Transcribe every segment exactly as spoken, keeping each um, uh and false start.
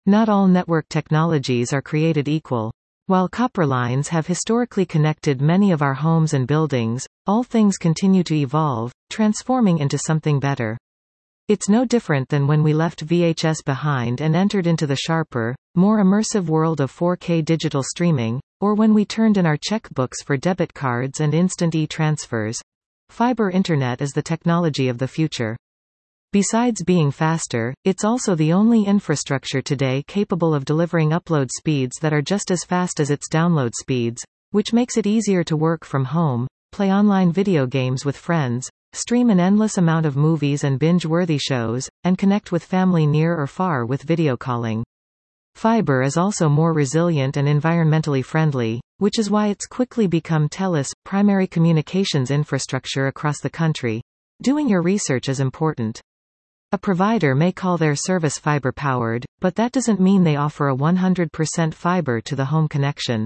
Not all network technologies are created equal. While copper lines have historically connected many of our homes and buildings, all things continue to evolve, transforming into something better. It's no different than when we left V H S behind and entered into the sharper, more immersive world of four K digital streaming, or when we turned in our checkbooks for debit cards and instant e-transfers. Fiber internet is the technology of the future. Besides being faster, it's also the only infrastructure today capable of delivering upload speeds that are just as fast as its download speeds, which makes it easier to work from home, play online video games with friends, stream an endless amount of movies and binge-worthy shows, and connect with family near or far with video calling. Fiber is also more resilient and environmentally friendly, which is why it's quickly become TELUS' primary communications infrastructure across the country. Doing your research is important. A provider may call their service fiber-powered, but that doesn't mean they offer a one hundred percent fiber to the home connection.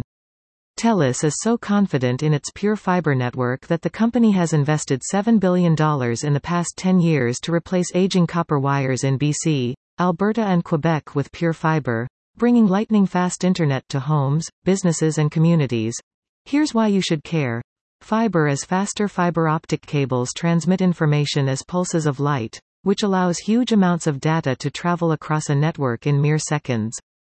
TELUS is so confident in its pure fiber network that the company has invested seven billion dollars in the past ten years to replace aging copper wires in B C, Alberta and Quebec with pure fiber, bringing lightning-fast internet to homes, businesses and communities. Here's why you should care. Fiber is faster. Fiber optic cables transmit information as pulses of light, which allows huge amounts of data to travel across a network in mere seconds.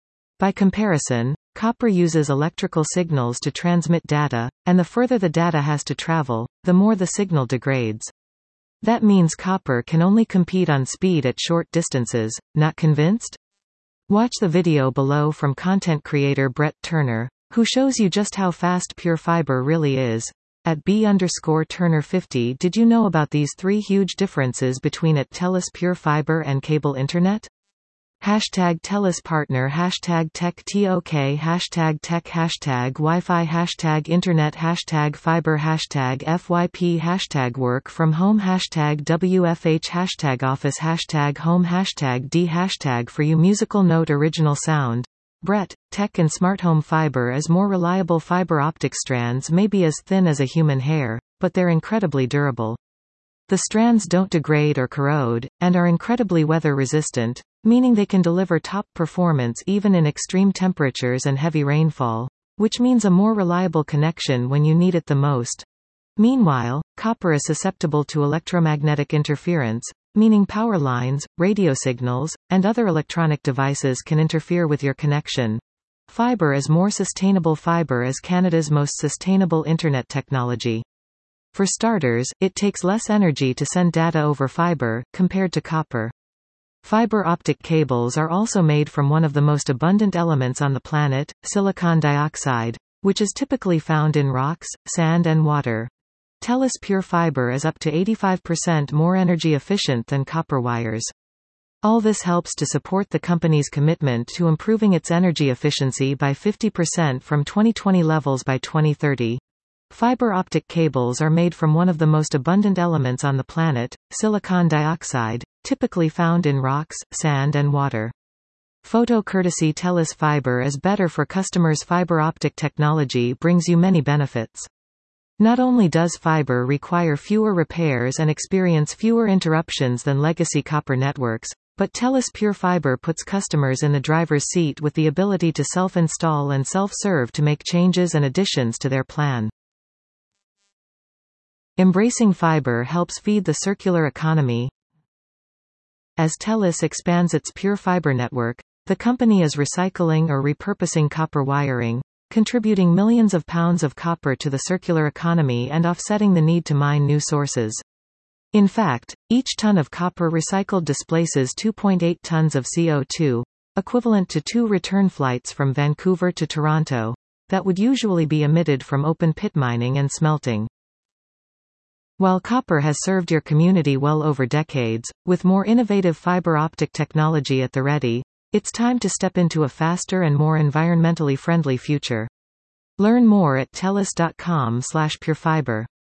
By comparison, copper uses electrical signals to transmit data, and the further the data has to travel, the more the signal degrades. That means copper can only compete on speed at short distances. Not convinced? Watch the video below from content creator Brett Turner, who shows you just how fast pure fiber really is. At B underscore Turner fifty. Did you know about these three huge differences between at TELUS pure fiber and cable internet? Hashtag TELUS partner, hashtag tech tok, hashtag tech, hashtag Wi-Fi, hashtag internet, hashtag fiber, hashtag F Y P, hashtag work from home, hashtag W F H, hashtag office, hashtag home, hashtag D, hashtag for you. Musical note: original sound. Brett, tech and smart home fiber is more reliable. Fiber optic strands may be as thin as a human hair, but they're incredibly durable. The strands don't degrade or corrode, and are incredibly weather resistant, meaning they can deliver top performance even in extreme temperatures and heavy rainfall, which means a more reliable connection when you need it the most. Meanwhile, copper is susceptible to electromagnetic interference, meaning power lines, radio signals, and other electronic devices can interfere with your connection. Fiber is more sustainable. Fiber is Canada's most sustainable internet technology. For starters, it takes less energy to send data over fiber, compared to copper. Fiber optic cables are also made from one of the most abundant elements on the planet, silicon dioxide, which is typically found in rocks, sand and water. TELUS pure fiber is up to eighty-five percent more energy efficient than copper wires. All this helps to support the company's commitment to improving its energy efficiency by fifty percent from twenty twenty levels by twenty thirty. Fiber optic cables are made from one of the most abundant elements on the planet, silicon dioxide, typically found in rocks, sand and water. Photo courtesy TELUS Fiber is better for customers. Fiber optic technology brings you many benefits. Not only does fiber require fewer repairs and experience fewer interruptions than legacy copper networks, but TELUS Pure Fiber puts customers in the driver's seat with the ability to self-install and self-serve to make changes and additions to their plan. Embracing fiber helps feed the circular economy. As TELUS expands its pure fiber network, the company is recycling or repurposing copper wiring, contributing millions of pounds of copper to the circular economy and offsetting the need to mine new sources. In fact, each ton of copper recycled displaces two point eight tons of C O two, equivalent to two return flights from Vancouver to Toronto, that would usually be emitted from open-pit mining and smelting. While copper has served your community well over decades, with more innovative fiber optic technology at the ready, it's time to step into a faster and more environmentally friendly future. Learn more at telus dot com slash purefiber.